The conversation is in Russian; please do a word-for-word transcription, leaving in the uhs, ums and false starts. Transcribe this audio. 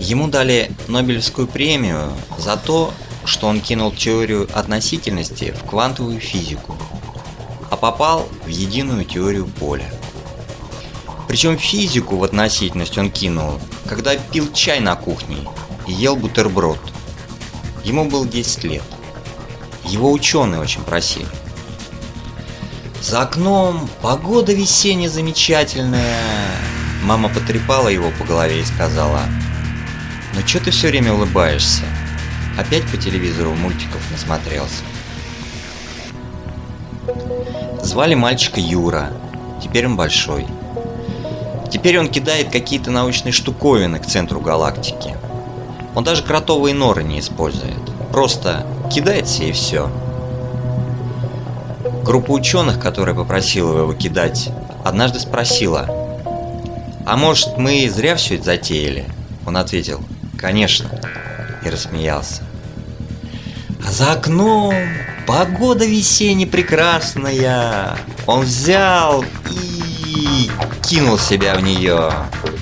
Ему дали Нобелевскую премию за то, что он кинул теорию относительности в квантовую физику, а попал в единую теорию поля. Причем физику в относительность он кинул, когда пил чай на кухне и ел бутерброд. Ему было десять лет. Его ученые очень просили. За окном погода весенняя замечательная. Мама потрепала его по голове и сказала: «Ну чё ты все время улыбаешься? Опять по телевизору мультиков насмотрелся». Звали мальчика Юра. Теперь он большой. Теперь он кидает какие-то научные штуковины к центру галактики. Он даже кротовые норы не использует. Просто кидает все и все. Группа ученых, которая попросила его кидать, однажды спросила: «А может, мы зря все это затеяли?» Он ответил: «Конечно», и рассмеялся. А за окном погода весенняя прекрасная. Он взял и кинул себя в нее.